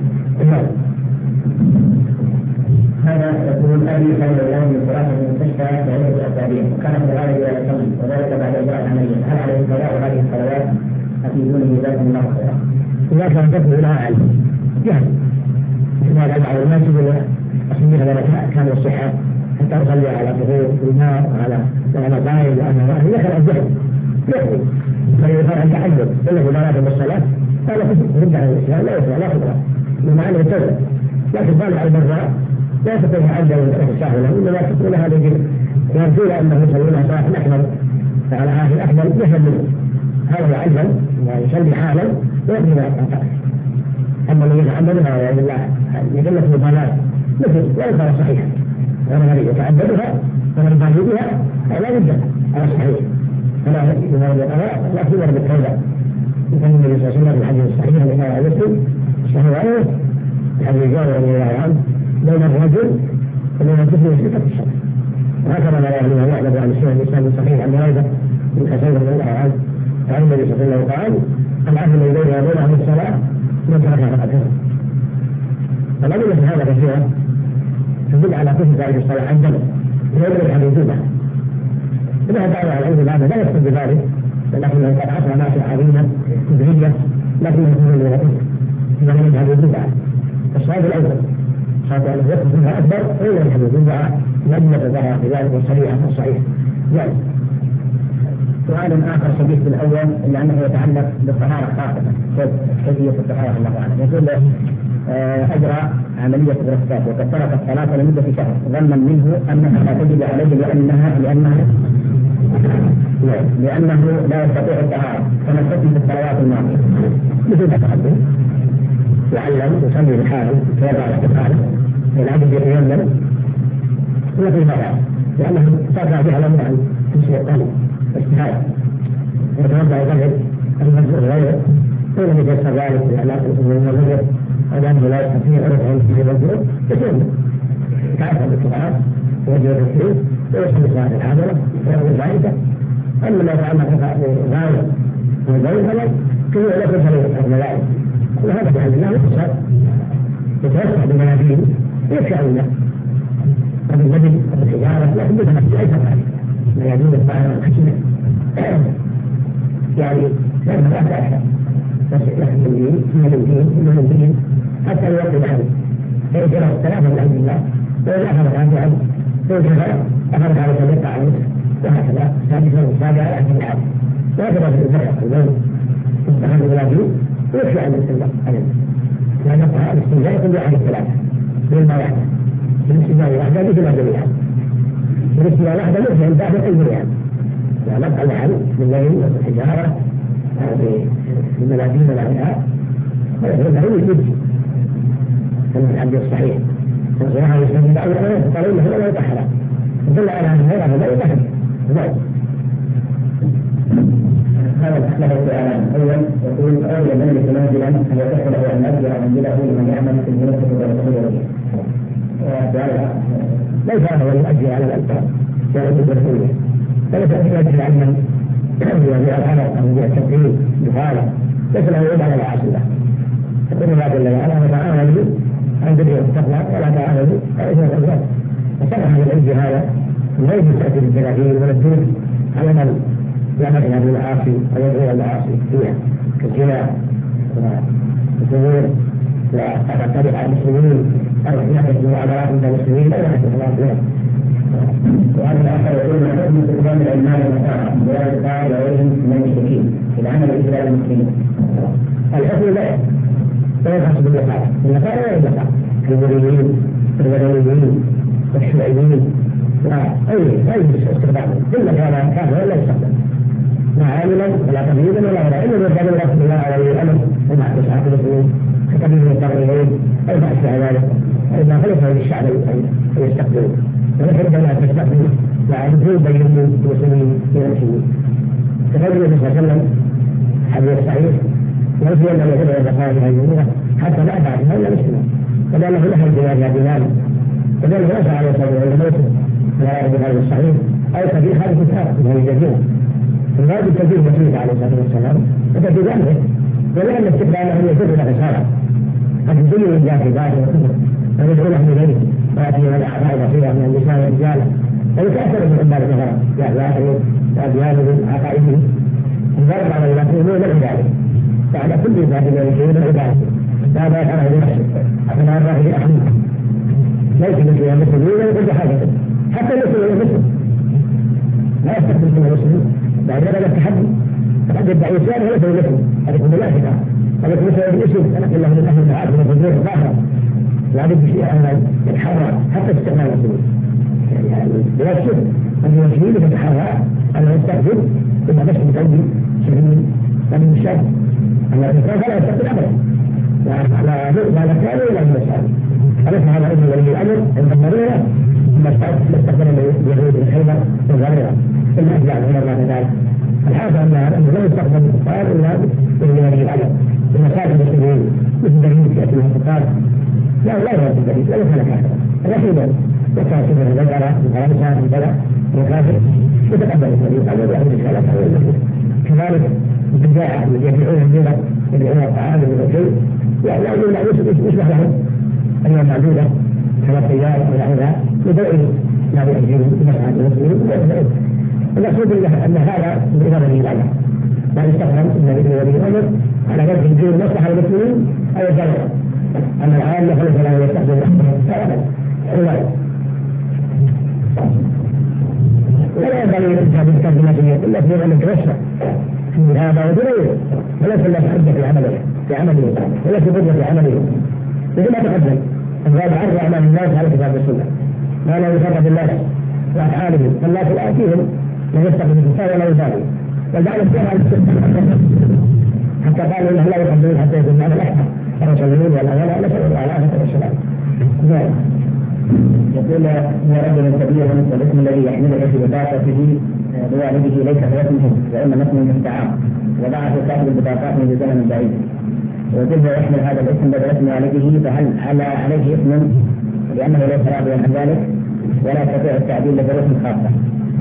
هذا يقول أبي كان الآن من فراغ المستشفى بعدة أسابيع وكان في الغالب إلى الصلاة وذلك بعد إجراء العملية، هل عليه قضاء هذه الصلوات أفيدوني ذات الله خيرا؟ إذا كان تدخل لها علم جهل ما قال بعض الناس يقول أصبح لنا كان الصحة حتى أصلي على طهور الماء وعلى وعلى طائر وأنا ما هي يخلع الجهل يخلع فإذا كان عند تعلم إنه لا يقبل الصلاة قال رد على الإسلام لا يخلع لا يخلع بمعنى التوبة، لكن قال على البراء لا تكون عبدا سهلا إنما تكون هذا الجهل يرجون أنه يصلون صلاة أكبر فعلى آخر أكبر يفهم منه هذا هو علما ويصلي حالا ويقضي ما أطاق. أما الذي يتعبدها ويعلم الله يجلس المبالاة مثل لا يكون صحيحا ومن يتعبدها ومن يبالي بها لا بد على الصحيح فلا يمر بالقضاء لكن يمر بالتوبة. يقول النبي صلى الله عليه وسلم في الحديث الصحيح الذي رواه مسلم الصحيح عنه الحديث جابر رضي الله عنه بين الرجل وبين الطفل في صفة الصلاة، وهكذا ما يعلمه يعلم عن السنة الإسلام الصحيح عن هذا من حسين رضي الله عنه عن النبي صلى الله عليه وسلم قال العهد الذي بيننا وبينهم الصلاة من تركها فقد كفر. الأمر في هذا كثيرا تدل على كفر تارك الصلاة عندنا ويدل الحديث بها. إذا دعوا على العلم العام لا يقصد بذلك، لكنه قد عصى ناس عظيمة مدرية لكنه يكون من الكفر إذا لم يجعل بدعة. الصواب الأول خاطئ أن يقصد منها أكبر وإلا الحديث بدعة لم يتبعها بذلك والصريحة والصحيح. يعني سؤال آخر شبيه بالأول إلا أنه يتعلق بالطهارة خاصة كيفية الطهارة الله أعلم. يقول أجرى عملية غرفات وقد ترك الصلاة لمدة شهر ظنا منه أنها لا تجب عليه لأنها لأنها لأنه لا يستطيع الطهارة فما الحكم في الصلوات الماضية؟ مثل ما تقدم يعلم يصلي بحاله ويضع الاستقامة والعبد يتيمم ولا في مرة لأنه ترفع بها لم عن تشريع القلب اجتهاد ويتوضا يقلب المسجد غيره ولم يتيسر ذلك لعلاقه المسجد ولانه لا يستطيع ان يفعل في المسجد يتم يتعرف بالقران ويوجه التسليم ويصلي صلاه الحاضره ويأخذ الفائده. اما ما يتعلق بغايه والبين فلا كل لكم فليفعل ذلك وهذا بحمد الله يتوسع يتوسع بالمناديل ويكفي عن الله وبالنبي وبالحجاره لكن بدنا ليس ذلك ميادين الطاهرة الخشنة يعني لأنه لا تأثر بس لكن الدين من الدين من الدين حتى يوقف عنه فيجرى الثلاثة من عند الله وإذا أخذت عنه عنه فإذا أخذت على سبيل عنه وهكذا سادسا وسابعا على حسب الحال وهكذا في الفرق البين استخدم الواجب ويخشى عن الاستنجاء لأن الاستنجاء يكون بأحد الثلاثة بالماء واحدة بالاستنجاء واحدة مثل ما جميعا بالاستنجاء واحدة مثل بعد الجميع لا نبقى الحل بالليل والحجارة بالمناديل والأعياء هذا هو يجب كما الحديث الصحيح وصراحة يستنجاء أولا يتطلع له ولا يطهر دل على أن هذا لا يطهر هذا الأحلام الأول يقول أول من يملك منزلا هل يصح له أن أجر منزله لمن يعمل في المنزل والرسول ليس هو يؤجر على الألفاظ ويؤجر بالرسولية فليس يؤجر عن من يبيع الحرق أو يبيع التقليد بخالة ليس له يد على العاصمة يقول الله جل وعلا وتعاملوا عن ذكر التقوى ولا تعاملوا فإذا الأولاد وصرح بالعز هذا لا يجوز تأثير الجناحين ولا الدين على من يعمل هذه المعاصي أو يدعو المعاصي فيها كالزنا والزور وتعتدي على المسلمين أو يحدث معاملات عند المسلمين لا يحدث الله فيها. وهذا الآخر يقول من حكم استخدام الأيمان والمطاعة ولا يقع غيرهم من المشركين في العمل بإجلال المسلمين. الحكم لا لا يخص بالنصارى، النصارى لا يدفع كالمريدين والبدويين والشيوعيين أي أي استخدامه إلا كان كافر لا يستخدم لا عاملا ولا تبييضا ولا غيره إلا يرتبط برسول الله عليه الأمر ومع تسعة المسلمين كتبين التغييرين أو ما أشبه ذلك إذا خلص للشعب أن يستخدمه ونحن لا تستخدم وعندهم بينوا المسلمين في المسلمين كتب النبي صلى الله عليه وسلم حديث صحيح وفي أن يجب أن يقال هذه الأمور حتى لا بعدها إلا مسلما فلأنه نهى الجهاد يا بلال فذلك لا فعل يصلي عند موته لا يعرف هذا الصحيح أو كبير هذا الكتاب من هذه الجزيرة فهذا الكبير مسيح عليه الصلاة والسلام فتجد عنه ولأن استقباله يجب له خسارة قد يدل من ذات ذاته ويدعو له إليه ويأتي من الأعضاء البصيرة من النساء والرجال ويتأثر من عباد النظر بأخلاقه وأديانه وعقائده يضرب على المسلمين والعباد فعلى كل ذات المسلمين والعباد هذا يفعله بنفسه حتى الله في أحمد ليس مثل المسلمين ويقول حاجته حتى المسلمين المسلم لا يستخدم كل مسلم بعد هذا التحدي فقد يدعي الإسلام وليس المسلم هذه المنافقة هذا مثل الاسم ولكن له من أهل المعاد من الظروف الظاهرة لا بد شيء أن يتحرى حتى استعمال المسلمين يعني بلا شك أن المسلمين يتحرى أن يستخدم إما بس متوجه سليم ومن الشر أن الإنسان فلا يستخدم أبدا لا لا كان ولا المسألة أليس هذا ابن ولي الأمر عند الضرورة ثم استخدم اليهود الخيبر والغيرة إلا أجزاء من الله ذلك الحاصل أنه لا يستخدم الكفار إلا ابن ولي الأمر في مساجد المسلمين مثل دليل يأتي من الكفار لا لا يرد الدليل ولا كان كافرا الوحيدا يكافر من الغيرة من فرنسا من كذا من كافر يتقبل الدليل أو يأخذ رسالة كذلك البداعة الذي يبيعون الزنا يبيعون الطعام والشيء يعني لا يصبح لهم أيام معدودة كما الطيار ونحوها لبيع ما يأجر بمسعى المسلمين المقصود أن هذا من إمام العلم لا يستخدم إلا بإذن ولي الأمر على وجه الدين مصلحة المسلمين أو الضرر أما العام فليس له يستخدم الرواية ولا ينبغي الإنسان يستخدم مسؤولية إلا في أن يتوسع في هذا وغيره وليس له حجة في عمله في عمله ولا في قدرة في عمله مثل ما تقدم أن هذا عرض أمام الناس على كتاب السنة ما لا يفرق بالناس وأفعالهم فالناس لا يأتيهم من يستخدم الكفار ولا يبالي والبعض الشيء على حتى قالوا انه لا يقدمون حتى يكون معنا الاحمر الرسولين ولا ولا نسال الله العافيه والسلام. يقول هو رجل كبير والاسم الذي يحمله في بطاقته بوالده ليس هو اسمه وانما اسمه المستعار وضعه صاحب البطاقات من زمن بعيد وجد يحمل هذا الاسم بدل اسم والده فهل على عليه اسم لانه ليس راضيا عن ذلك ولا يستطيع التعديل لظروف خاصه.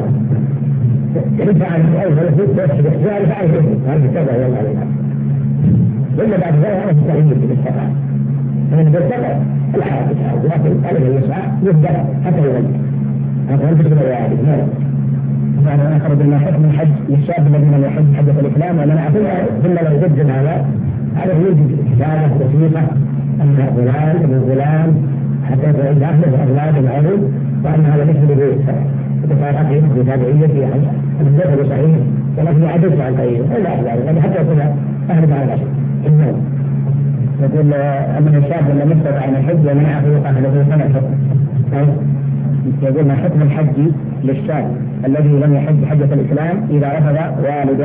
يرجع عن الأول يعرف عنه هذا السبع يوم عليها وإلا بعد ذلك هذا التغيير في الاستقاء فمن بالسبع الحرب لكن عليه يسعى يبدأ حتى يغير هذا ينفذ بالعيادة معنى آخر بما حكم الحج للشاب الذين يحج حجة الإسلام ومن أعطيها ثم لو يجد هذا هذا يوجد كتابة وثيقة أن فلان ابن فلان حتى يتعد أهله وأولاد العلم وأن هذا ليس ببيت بطاقته بتابعيته عن الدخل صحيح ولكن يعدل عن طريقه الا احد ذلك حتى يكون اهل على العشر يقول أن الشاب لم يستطع أن يحج ومنعه يقع له سنة حكم. يقول ما حكم الحج للشاب الذي لم يحج حجة الإسلام إذا رفض والده؟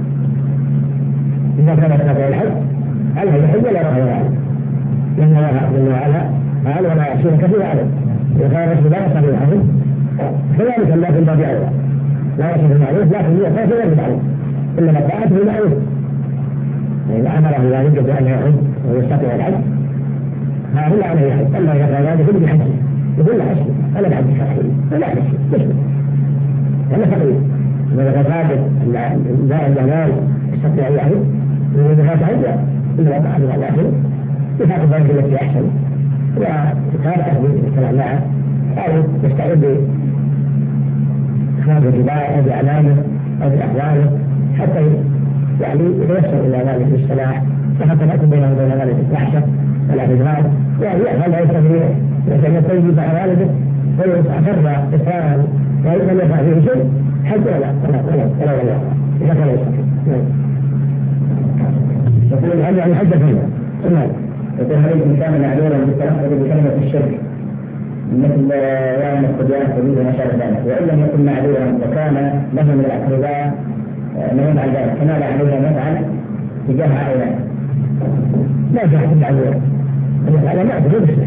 إذا كان رفض الحج عليه الحج ولا رفض والده، لأن الله جل وعلا قال ولا يعصونك في عدل، إذا كان رسول لا يصل بالعدل كذلك الله في الباب أولى لا يصل بالمعروف لكن يعصى في غير المعروف إنما الطاعة بالمعروف. إذا أمره لا يوجد أن يحج ويستطيع الحج فهو عليه الحج، أما إذا كان ذلك يقول بحجه يقول له حسن أنا بعد شرعي ولا أحدث مسلم هذا فقير. إذا كان ثابت لا الجمال يستطيع أن يحج وإذا كان تعجل إلا بعد الآخر يفاق ذلك التي أحسن وتتابع بالكلام معه أو يستعد بإخراج الرباء أو بأعلامه أو بأحواله حتى يعني يتيسر إلى ذلك بالصلاح وحتى لا يكون بينه وبين ذلك الوحشة ولا الإجرام يعني يفعل لا يستطيع يسأل يطيب على والده ويتأثر إسرائيل ولم يفعل فيه شيء حتى ولا ولا ولا ولا ولا إذا كان يستطيع. يقول هل يعني حجة فيها؟ نعم. يقول هل الإنسان معذورا بالتلفظ بكلمة الشرك مثل يوم الصبيان حدود وما شابه ذلك، وإن لم يكن معذورا وكان له من الأقرباء ما يفعل ذلك فماذا عليه أن يفعل تجاه هؤلاء؟ لا جاء المعذور هذا ما أدري بسه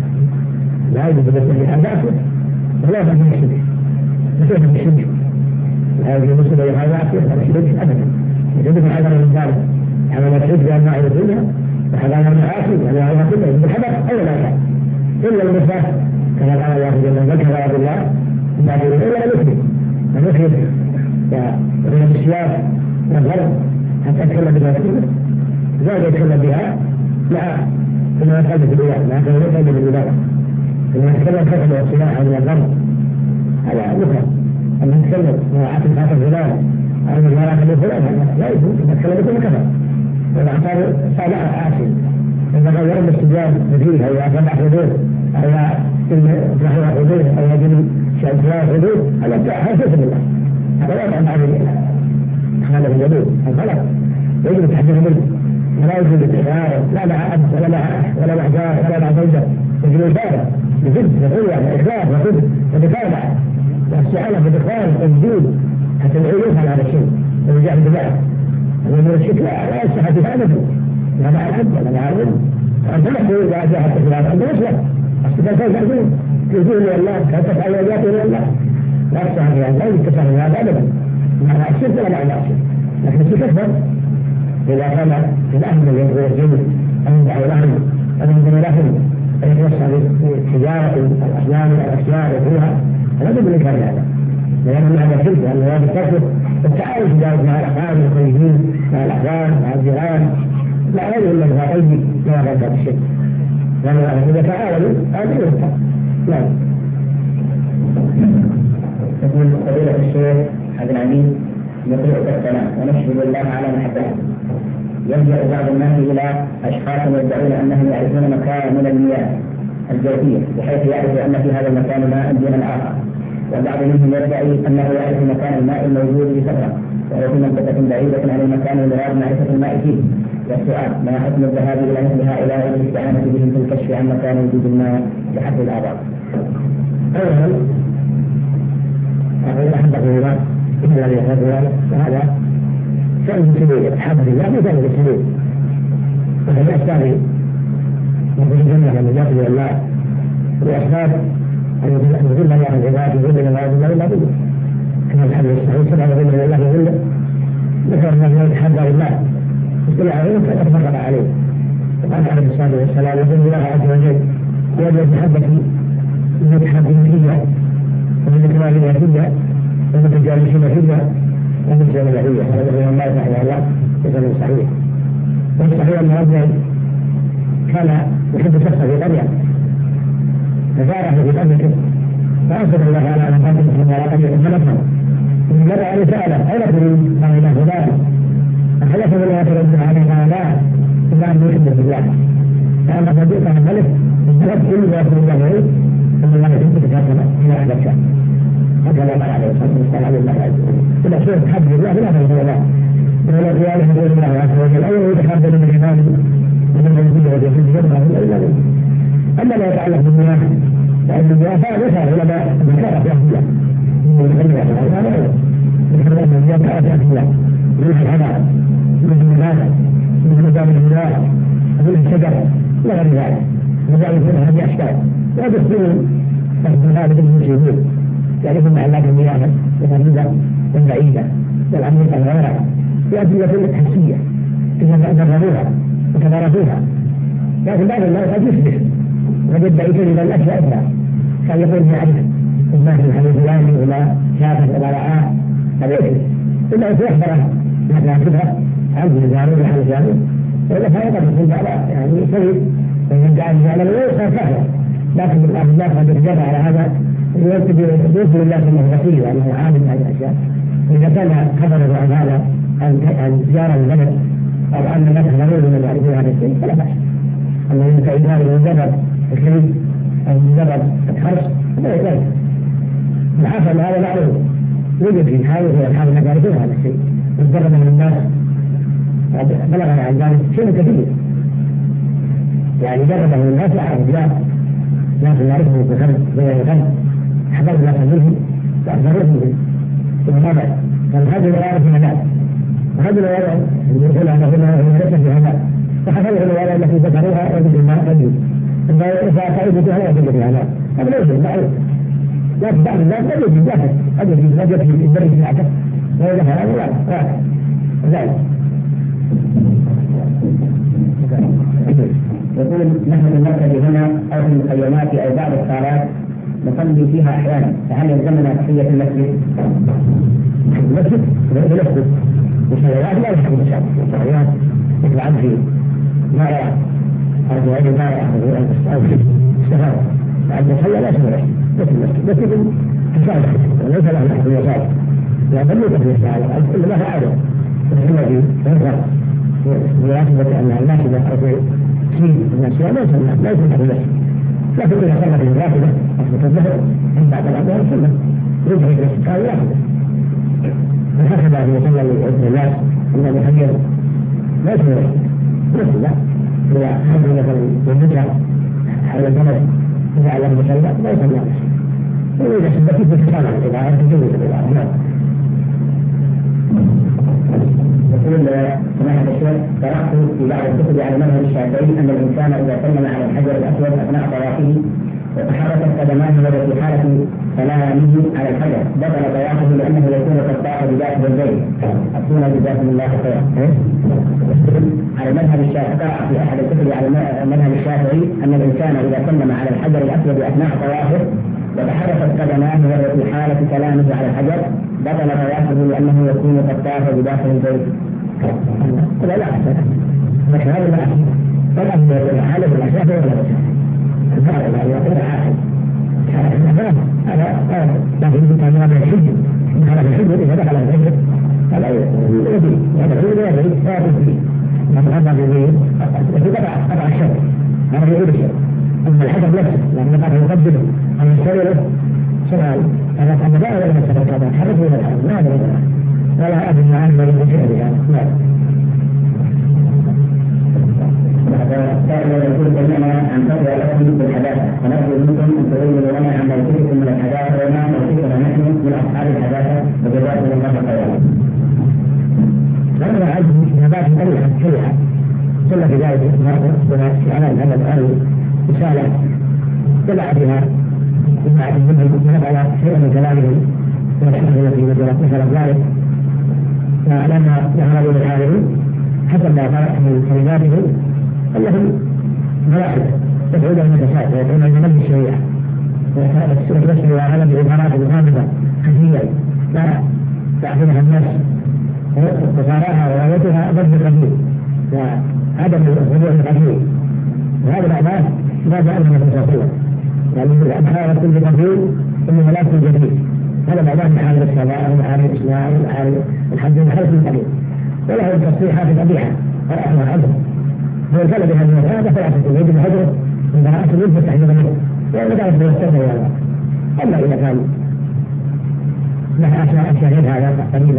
لا يجب بالنسبة لهذا أصله ولا يفعل من الشرك بسيطة من الشرك هذه المسلمة يفعل أصله هذا الشرك أبدا يجب أن حذر من ذلك حمل الشرك بأنواع الدنيا وحذر من المعاصي وأنواعها كلها بالحذر أو لا يفعل إلا المسلم كما قال الله جل وعلا كفر بالله إلا المسلم المسلم ومن السياسة والغرب حتى يتكلم بها كله زاد يتكلم بها مع كما يتكلم في الإله مع كما يتكلم في الإله كما يتكلم كفر والسلاح من الغرب هذا مكره أما يتكلم مراعاة الخاطر فلان أو مراعاة لفلان لا يجوز يتكلم بكل كفر وإذا صار صار عاصي إذا غير الاستجابة فيه أو يأخذ حدود أو يأخذ حدود أو يجري شيئا حدود هذا هذا سبب الله هذا لا يفعل عليه هذا في الجديد الغلط يجب التحذير منه ولا يجوز التجارة لا مع أب ولا مع ولا مع جار ولا مع زوجة يجب الإشارة بجد وقوة وإخلاص وصدق ودفاع واستعانة بدخان الدين حتى العيوب على هذا الشيء والرجاء بالله ومن الشرك لا يصح دفاعته لا مع الأب ولا مع الأم أنت محسن إذا جاء التجارة أنت مسلم أصدقاء كيف يحسن يجوز لله كيف تفعل وجاته لله لا يصح يعني لا يتفعل هذا أبدا معنى الشرك ولا معنى الشرك لكن الشرك أكبر إذا كان الأهل يرجون أن يدعوا لهم أن ينزل لهم أن يتوسع بتجارة الأحلام والأشياء وغيرها فلا بد من إنكار هذا لأن هذا شرك لأن هذا الكفر والتعاون تجارة مع الأحباب والمخرجين مع الأحباب مع الجيران لا غير إلا إذا طيب كما قال هذا الشرك لأن إذا تعاونوا هذا ينفع. نعم. يقول فضيلة الشيخ عبد العزيز نقرأ السلام ونشهد الله على محبته يلجأ بعض الناس إلى أشخاص يدعون أنهم يعرفون مكان من المياه الجوفية بحيث يعرف أن في هذا المكان ماء دون الآخر وبعض منهم يدعي أنه يعرف مكان الماء الموجود بسفرة وهو في منطقة بعيدة عن المكان المراد معرفة الماء فيه. والسؤال ما حكم الذهاب إلى مثل هؤلاء والاستعانة بهم في الكشف عن مكان وجود الماء لحد الآباء؟ أولا أقول أحبه الله إن الذي يحب ذلك وهذا شأن كبير حبه الله ما كان بالسبيل وهذا الثاني من الجنة من يقضي الله وأسباب أن يذل الله العباد يذل الله يذل الله يذل كما الحديث الصحيح سبحانه يذل الله يذل ذكر من يتحدى لله يطلع عليه فأتفرق عليه وقال عليه الصلاة والسلام يذل الله عز وجل ويجعل محبتي من يتحدى فيها ومن إكرامنا فيها ومن تجالسنا فيها ومن جميع فيها هذا هو الله رحمه الله بسبب صحيح. والصحيح أن رجلا كان يحب شخصا في قرية فزاره في قريته فأرسل الله على أن قدمه على قرية فلفه ثم مر عليه سأله أين تريد؟ قال له فلان فحلف بالله يتردد عليه قال لا إلا أن يحب بالله فأما صديق عن الملك انتهت كل ما يقول الله عليه ثم الله يحبك كاتبا إلى أحد الشام هكذا قال عليه الصلاة والسلام عليه الله عز وجل كل شيء تحب بالله فلا تنسى الله ولا قيامه بين الله عز وجل أو يتحدث من الإيمان من الوجود والجسد يبقى إلا ذلك. أما ما يتعلق بالمياه فإن المياه فعلا علماء ذكر في أهلها من العلم ذكر أن المياه كانت في أهلها من الحمام من الماء من نظام المياه من الشجر وغير ذلك وذلك هذه أشكال لا تسلم هذا المسلمين يعرفون علاج المياه الغريبة والبعيدة والعميقة وغيرها بأدلة حسية إذا جربوها وتدارسوها لكن بعض الناس قد يشبه وقد يدعي إلى الأشياء أخرى كان يقول يعرف الماء الحديث الفلاني ولا شافه ولا رآه هذا يكفي إلا أن يخبره مثلا شبهه عنده جاري ولا حاجة جاري وإلا فهذا قد يكون يعني سيد ومن جعل يعلم ويصير كافر لكن الناس قد يتجرى على هذا يذكر الله انه بصير وانه عالم بهذه الاشياء. اذا كان خبره عن هذا عن جار البلد او ان الناس غيره من يعرفون هذا الشيء فلا باس. اما ان كان من مجرد الكذب او مجرد الحرص لا يجوز. العفو هذا معروف يوجد في حاله واصحاب الناس يعرفون هذا الشيء مجرد من الناس بلغنا عن ذلك شيء كثير يعني جربه من الناس يعرف لا لكن يعرفه في الخلق بين الخلق أحباب الناس منهم وأكثرهم منهم ثم ماذا؟ فالحج لا يعرف هذا الحج لا يعرف يقول أنا هنا ليس في هذا فحفظه الولاء التي ذكروها يجب الماء رجل إذا تعيد فيها يجب في هذا هذا لا يجب معروف لكن بعض الناس لا يجب جاهز قد يجب رجل في البر بتاعته وإذا هذا لا ذلك يقول نحن في المركز هنا أو في المخيمات أو بعض الصالات نصلي فيها أحيانا فهل يلزمنا تحية المسجد؟ المسجد بنفسه والصلوات لا يحكم الشعب الصلوات مثل عبد ما يرى أو غير ما يرى أو استفاد فعند الصلاة لا يسمى بس المسجد بس يكون تساعد وليس له نحن يساعد لا بل يكون يساعد كل ما فعله ويسمى فيه ويفرق بمناسبة أن الناس أو في شيء من الأشياء لا يسمى لا يسمى في المسجد لكن إذا صلى في الرافدة أثبت الظهر عند بعض الأبواب سنة يجري في المسجد قال يأخذ فهكذا في صلى لعبد الناس من المحير لا يسمى مسجد إذا حمل مثلا بالنجرة حول البلد إذا على المسلم لا يسمى مسجد وإذا سبتت بالكتابة إذا عرفت جوز الإله يقول سماحة الشيخ قرأت في بعض الكتب على المذهب الشافعي أن الإنسان إذا سلم على الحجر الأسود أثناء طوافه وتحركت قدماه وهو في حالة سلامه على الحجر بطل طوافه لأنه يكون قد طاف بذاته البيت أتونا جزاكم الله خيرا. على المذهب الشافعي قرأ في أحد الكتب على المذهب الشافعي أن الإنسان إذا سلم على الحجر الأسود أثناء طوافه وتحركت قدماه وهو في حالة سلامه على الحجر بطل طوافه لأنه يكون قد طاف بداخل البيت. لا لا لكن هذا لا طبعا الحالة بالأشياء ولا بس هذا لا يقول عاقل هذا لكن إذا كان هذا الحج هذا الحج إذا دخل الحج هذا يدري هذا الحج لا يدري لا يدري لكن هذا يدري يدري قطع قطع الشر هذا يقول الشر أما الحجر نفسه لأن قطع يقدمه أو يستوله سؤال أنا أنا لا أعلم أن هذا حرف ولا الحرف ما أدري ولا أدري عن من يجري هذا لا. هذا يقول سمعنا عن فتوى الحكم بالحداثة ونرجو منكم أن تبينوا لنا عن موقفكم من الحداثة وما موقفنا نحن من أصحاب الحداثة وجزاكم الله خيرا. لأننا عندنا اجتهادات مؤلفة شريعة صلى في ذلك في على هذا الآن رسالة طلع بها إما عدد منهم نفعل شيئا من كلامهم ونحن في مجالات مثل ذلك فلما ذهبوا للعالمين حسب ما فرح من كلماتهم أنهم ملاحظة يدعون المتساءل ويدعون المنبه الشريعة ويتبسل وعلم بعبارات غامضة خفية لا تعرفها الناس وصاراها وروايتها ضد القديم وعدم الرجوع القديم وهذا الأعمال ما جاء من المتساءلين يعني الأبحار كل قديم إنه لا يكون جديد هذا معناه محارب السماء ومحارب الإسلام ومحارب الحج ومحارب القديم وله التصريحات القبيحة فرأحنا عنه هو الفعل بهذه المسألة فلا تتوجد الحجر من براءة الولد والتحذير منه وإذا كانت بيستمر ولا أما إذا كان له أشياء هذا قليلا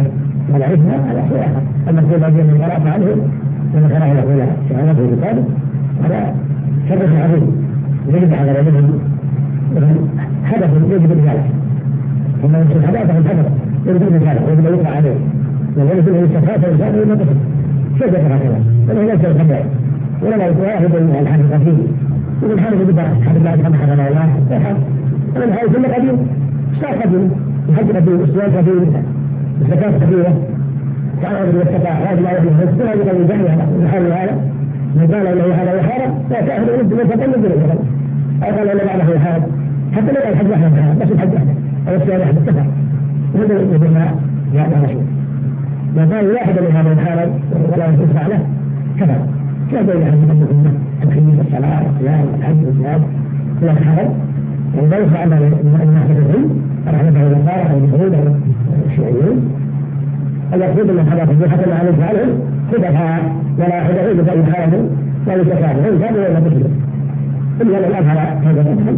هذا عرفنا هذا شيء آخر. المقصود أن من قرأت عنه ومن كان يقول شهادته في كتابه هذا شرف عظيم يجب على رجل حدث يجب ذلك. ثم يمكن حدثه الحدث يجب ذلك يجب أن يقرأ عليه ولذلك يجب أن يستفاد الإنسان ويما تصف شيء هكذا ولا ليس الخبر ولا يتواهد الحديث فيه يقول حدث بدأ حدث الله كما حدث الله يحب ولا الحدث كله قديم اشتاق قديم الحج قديم الإسلام قديم الزكاة كبيرة تعالى بالوسطاء هذا لا يجب أن يكون هذا من جهة الحال هذا من قال له هذا يحارب فيتأخذ ولد من فتن من ذلك أو قال له بعده يحارب حتى لا الحج واحد بس الحج واحد أو السيارة واحد اتفق وهذا يقول ما يعني رسول ما قال واحد من هذا يحارب ولا يدفع له كفى كيف بين حج الأمة الخميس الصلاة والصيام والحج والجهاد ولا يحارب يعني لا يدفع عنه من ناحية العلم رحمته النصارى أو اليهود أو الشيوعيين المقصود من حدث حتى ما عليه فعله خذها ولا يحدث بأي حال لا يتكافئ هم كانوا ولا مسلم إلا من أظهر هذا الحمد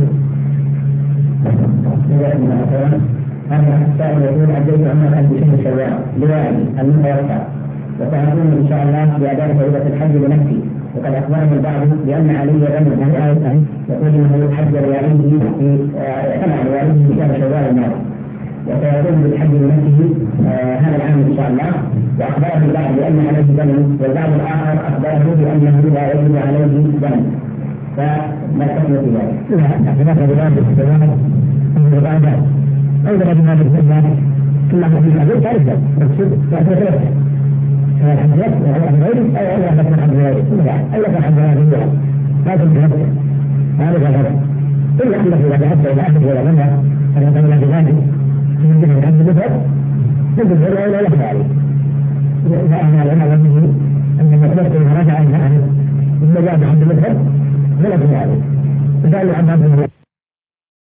هذا السائل يقول عديت عمر ألف شهر شوال لواء المتوسع وسأكون إن شاء الله بأداء فريضة الحج بنفسي وقد أخبرني البعض بأن علي بن أبي طالب يقول إنه حج لوالده في سمع لوالده في شهر شوال الماضي وسيقوم بالحج بنفسه آه هذا العام ان شاء الله. واخبره البعض بان عليه دم والبعض الاخر اخبره بانه لا يجب عليه دم فما تكون في ذلك؟ لا اعتراف بذلك بذلك من العبادات ايضا بما بالذات كل ما في هذا تعرف ذلك مقصود يعتبر ثلاثه سواء الحمدات او غيره او الله لك الحمد غيره او لك الحمد غيره هذا الجهد هذا الجهد الا انه اذا ذهبت الى احد ولا منها فلا تمنع بذلك من جهة الحمد المفرد تجد الرؤية لا يخفى عليه إذا أهل العلماء ظنه أن المطلق إذا رجع إلى أهل المجال بحمد المفرد فلا يخفى عليه فقالوا عن هذا